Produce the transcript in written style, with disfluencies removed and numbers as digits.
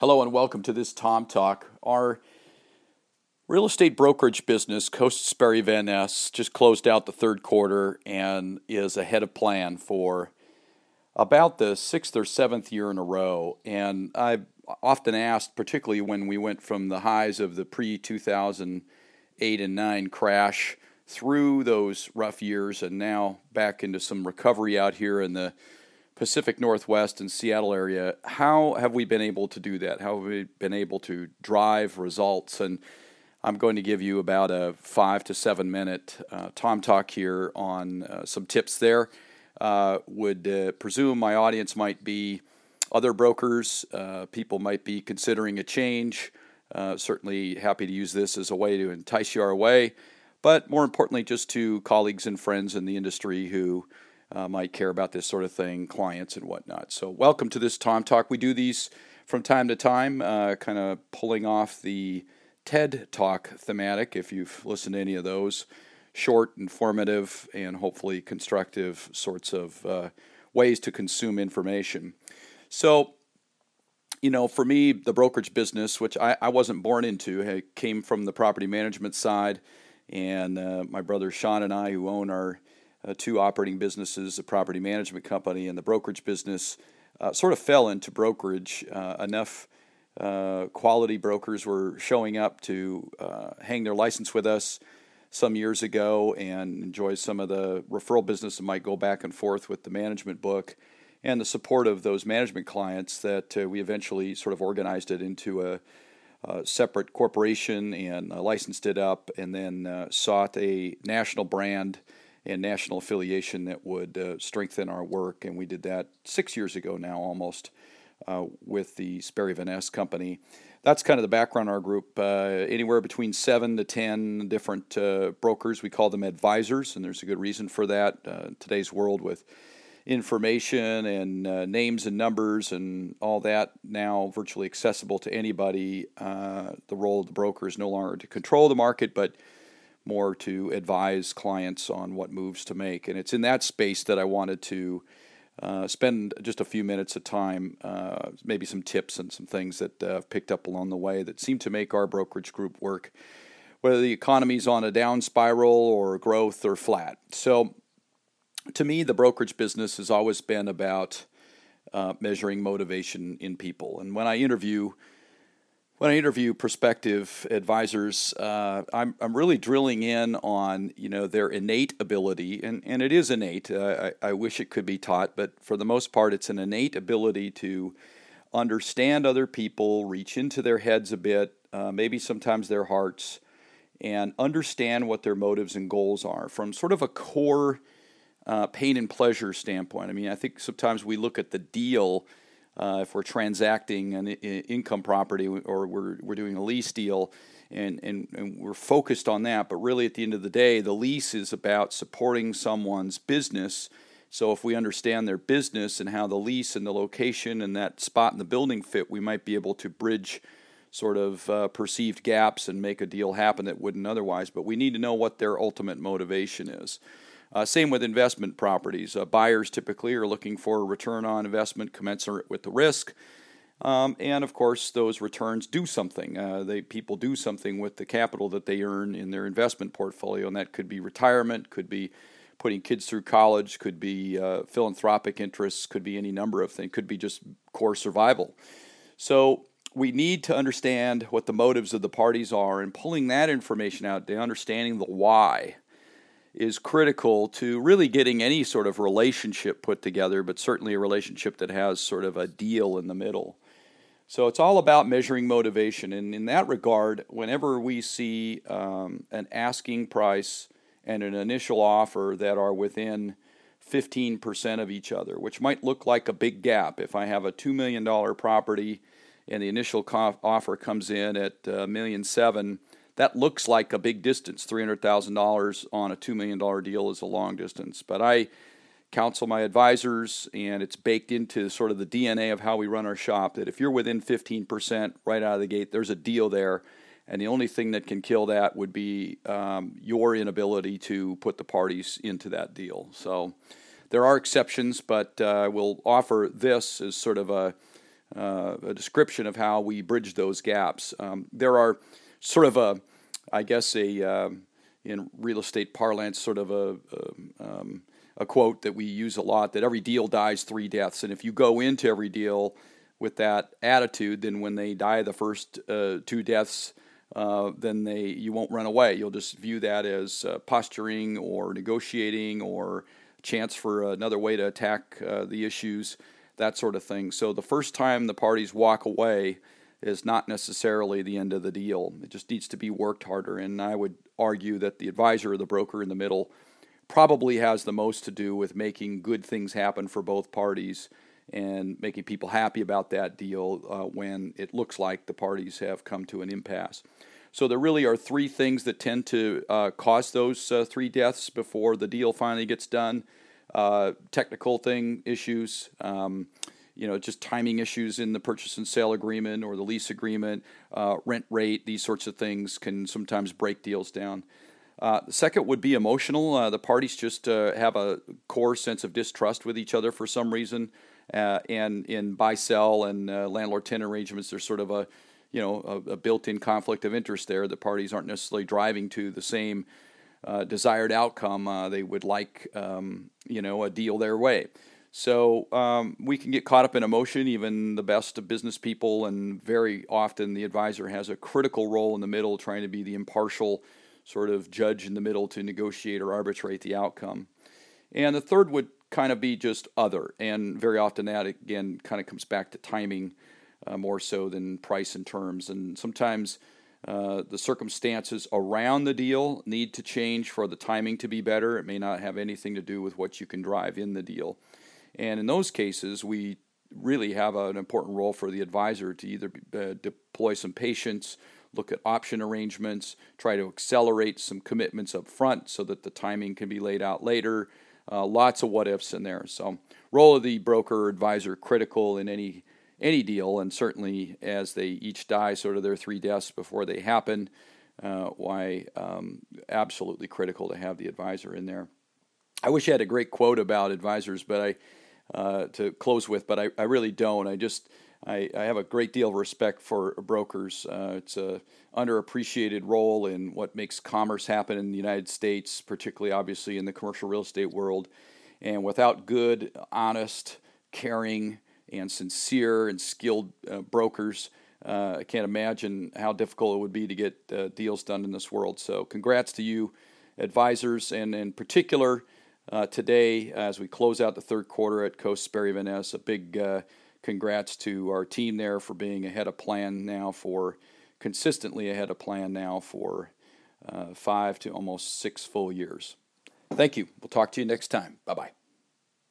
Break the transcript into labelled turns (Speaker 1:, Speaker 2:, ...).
Speaker 1: Hello and welcome to this Tom Talk. Our real estate brokerage business, Coast Sperry Van Ness, just closed out the third quarter and is ahead of plan for about the sixth or seventh year in a row. And I've often asked, particularly when we went from the highs of the pre-2008 and 9 crash through those rough years and now back into some recovery out here in the Pacific Northwest and Seattle area, how have we been able to do that? How have we been able to drive results? And I'm going to give you about a 5 to 7 minute Tom Talk here on some tips there. Would presume my audience might be other brokers. People might be considering a change. Certainly happy to use this as a way to entice you our way. But more importantly, just to colleagues and friends in the industry who might care about this sort of thing, clients and whatnot. So welcome to this Tom Talk. We do these from time to time, kind of pulling off the TED Talk thematic, if you've listened to any of those. Short, informative, and hopefully constructive sorts of ways to consume information. So, for me, the brokerage business, which I wasn't born into, I came from the property management side, and my brother Sean and I, who own our two operating businesses, a property management company and the brokerage business, sort of fell into brokerage. Enough quality brokers were showing up to hang their license with us some years ago and enjoy some of the referral business that might go back and forth with the management book and the support of those management clients that we eventually sort of organized it into a separate corporation and licensed it up and then sought a national brand and national affiliation that would strengthen our work. And we did that 6 years ago now almost with the Sperry Van Ness company. That's kind of the background on our group. Anywhere between 7 to 10 different brokers. We call them advisors, and there's a good reason for that. Today's world with information and names and numbers and all that now virtually accessible to anybody. The role of the broker is no longer to control the market, but more to advise clients on what moves to make. And it's in that space that I wanted to spend just a few minutes of time, maybe some tips and some things that I've picked up along the way that seem to make our brokerage group work, whether the economy's on a down spiral or growth or flat. So to me, the brokerage business has always been about measuring motivation in people. And when I interview prospective advisors, I'm really drilling in on their innate ability, and it is innate. I wish it could be taught, but for the most part, it's an innate ability to understand other people, reach into their heads a bit, maybe sometimes their hearts, and understand what their motives and goals are from sort of a core pain and pleasure standpoint. I mean, I think sometimes we look at the deal. If we're transacting an income property or we're doing a lease deal and we're focused on that, but really at the end of the day, the lease is about supporting someone's business. So if we understand their business and how the lease and the location and that spot in the building fit, we might be able to bridge sort of perceived gaps and make a deal happen that wouldn't otherwise. But we need to know what their ultimate motivation is. Same with investment properties. Buyers typically are looking for a return on investment commensurate with the risk. And of course, those returns do something. People do something with the capital that they earn in their investment portfolio, and that could be retirement, could be putting kids through college, could be philanthropic interests, could be any number of things, could be just core survival. So we need to understand what the motives of the parties are, and pulling that information out, understanding the why is critical to really getting any sort of relationship put together, but certainly a relationship that has sort of a deal in the middle. So it's all about measuring motivation. And in that regard, whenever we see an asking price and an initial offer that are within 15% of each other, which might look like a big gap. If I have a $2 million property and the initial offer comes in at $1.7 million, that looks like a big distance. $300,000 on a $2 million deal is a long distance. But I counsel my advisors, and it's baked into sort of the DNA of how we run our shop, that if you're within 15% right out of the gate, there's a deal there. And the only thing that can kill that would be your inability to put the parties into that deal. So there are exceptions, but we'll offer this as sort of a a description of how we bridge those gaps. There are sort of in real estate parlance, sort of a quote that we use a lot, that every deal dies three deaths. And if you go into every deal with that attitude, then when they die the first two deaths, then you won't run away. You'll just view that as posturing or negotiating or a chance for another way to attack the issues, that sort of thing. So the first time the parties walk away is not necessarily the end of the deal. It just needs to be worked harder. And I would argue that the advisor or the broker in the middle probably has the most to do with making good things happen for both parties and making people happy about that deal when it looks like the parties have come to an impasse. So there really are three things that tend to cause those three deaths before the deal finally gets done. Technical issues, just timing issues in the purchase and sale agreement or the lease agreement, rent rate, these sorts of things can sometimes break deals down. The second would be emotional. The parties just have a core sense of distrust with each other for some reason. And in buy-sell and landlord-tenant arrangements, there's sort of a built-in conflict of interest there. The parties aren't necessarily driving to the same desired outcome. They would like, a deal their way. So we can get caught up in emotion, even the best of business people, and very often the advisor has a critical role in the middle, trying to be the impartial sort of judge in the middle to negotiate or arbitrate the outcome. And the third would kind of be just other, and very often that, again, kind of comes back to timing more so than price and terms. And sometimes the circumstances around the deal need to change for the timing to be better. It may not have anything to do with what you can drive in the deal. And in those cases, we really have an important role for the advisor to either deploy some patience, look at option arrangements, try to accelerate some commitments up front so that the timing can be laid out later. Lots of what-ifs in there. So role of the broker or advisor critical in any deal, and certainly as they each die sort of their three deaths before they happen, absolutely critical to have the advisor in there. I wish I had a great quote about advisors, but to close with, but I really don't. I have a great deal of respect for brokers. It's a underappreciated role in what makes commerce happen in the United States, particularly obviously in the commercial real estate world. And without good, honest, caring, and sincere and skilled brokers, I can't imagine how difficult it would be to get deals done in this world. So congrats to you, advisors, and in particular today as we close out the third quarter at Coast Sperry Van Ness, a big congrats to our team there for being consistently ahead of plan now for 5 to almost 6 full years. Thank you. We'll talk to you next time. Bye-bye.